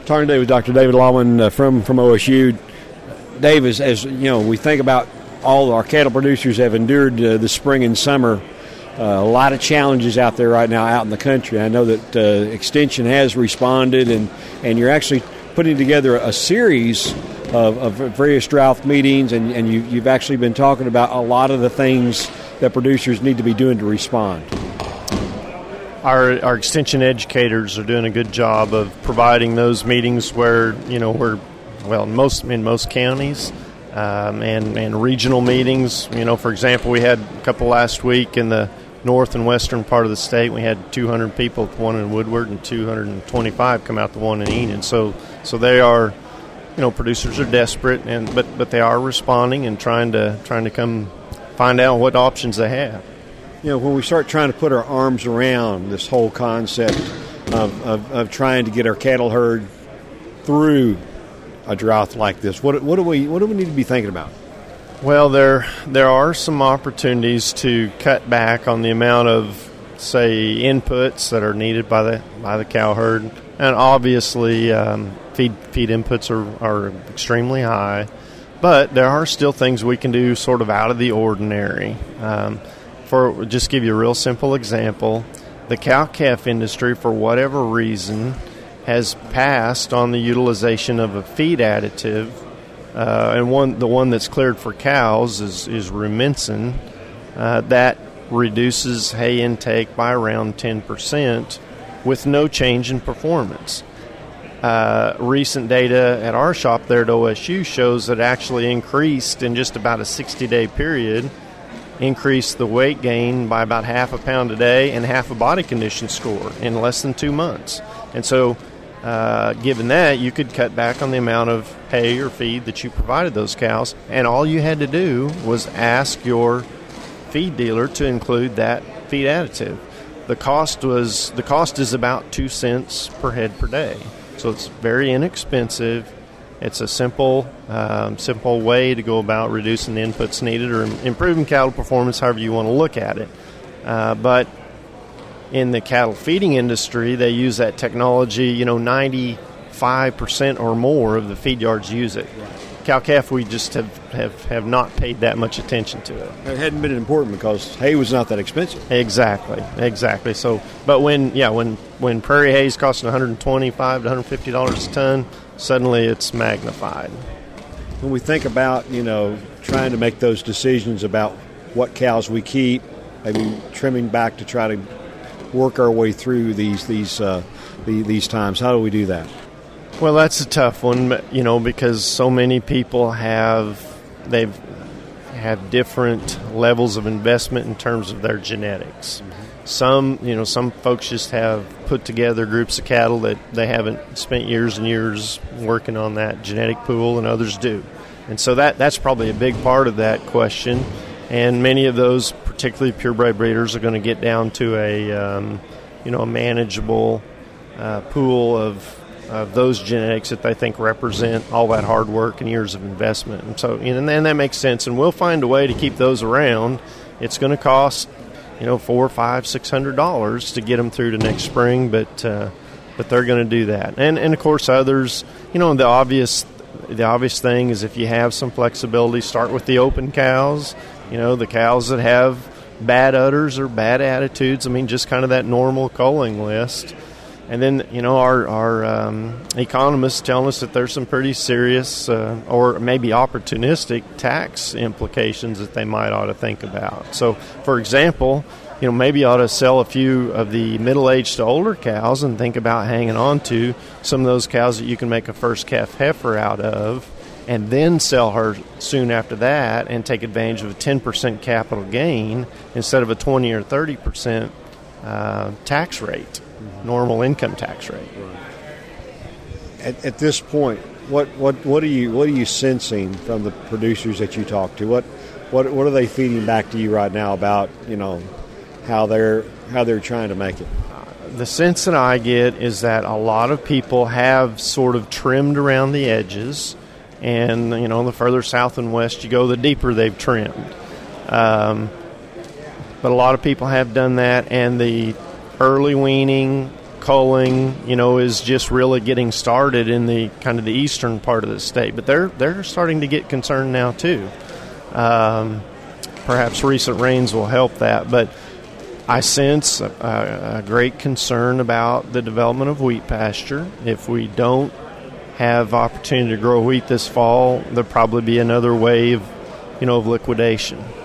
Talking today with Dr. David Lawman from OSU. Dave, as you know, we think about all our cattle producers have endured the spring and summer. A lot of challenges out there right now out in the country. I know that Extension has responded, and you're actually putting together a series of various drought meetings, and you've actually been talking about a lot of the things that producers need to be doing to respond. Our extension educators are doing a good job of providing those meetings where, in most counties and regional meetings. For example, we had a couple last week in the north and western part of the state. We had 200 people at the one in Woodward and 225 come out the one in Enid. So they are, producers are desperate, but they are responding and trying to come find out what options they have. When we start trying to put our arms around this whole concept of trying to get our cattle herd through a drought like this, what do we need to be thinking about? Well, there are some opportunities to cut back on the amount of, say, inputs that are needed by the cow herd, and obviously feed inputs are extremely high, but there are still things we can do sort of out of the ordinary. For just give you a real simple example, the cow-calf industry, for whatever reason, has passed on the utilization of a feed additive, and the one that's cleared for cows is Rumensin. That reduces hay intake by around 10% with no change in performance. Recent data at our shop there at OSU shows that it actually increased in just about a 60-day period, increased the weight gain by about half a pound a day and half a body condition score in less than 2 months. And so given that, you could cut back on the amount of hay or feed that you provided those cows, and all you had to do was ask your feed dealer to include that feed additive. The cost is about 2 cents per head per day. So it's very inexpensive. It's a simple way to go about reducing the inputs needed or improving cattle performance, however you want to look at it. But in the cattle feeding industry, they use that technology. 95% or more of the feed yards use it. Cow-calf, we just have not paid that much attention to it. It hadn't been important because hay was not that expensive. Exactly. So, but when prairie hay is costing $125 to $150 a ton, suddenly it's magnified. When we think about, trying to make those decisions about what cows we keep, maybe trimming back to try to work our way through these times, how do we do that? Well, that's a tough one, because so many people have different levels of investment in terms of their genetics. Mm-hmm. Some folks just have put together groups of cattle that they haven't spent years and years working on that genetic pool, and others do. And so that's probably a big part of that question. And many of those, particularly purebred breeders, are going to get down to a manageable pool of those genetics that they think represent all that hard work and years of investment. And so, and that makes sense. And we'll find a way to keep those around. It's going to cost, $400, $500, $600 to get them through to next spring, but they're going to do that. And of course, others, the obvious thing is if you have some flexibility, start with the open cows. The cows that have bad udders or bad attitudes. Just kind of that normal culling list. And then, our economists telling us that there's some pretty serious or maybe opportunistic tax implications that they might ought to think about. So, for example, maybe you ought to sell a few of the middle-aged to older cows and think about hanging on to some of those cows that you can make a first calf heifer out of, and then sell her soon after that and take advantage of a 10% capital gain instead of a 20 or 30% tax rate. Normal income tax rate. At this point, what are you sensing from the producers that you talk to? What are they feeding back to you right now about how they're trying to make it? The sense that I get is that a lot of people have sort of trimmed around the edges, and the further south and west you go, the deeper they've trimmed. But a lot of people have done that, and the early weaning, culling, is just really getting started in the kind of the eastern part of the state. But they're starting to get concerned now too. Perhaps recent rains will help that, but I sense a great concern about the development of wheat pasture. If we don't have opportunity to grow wheat this fall, there'll probably be another wave, of liquidation.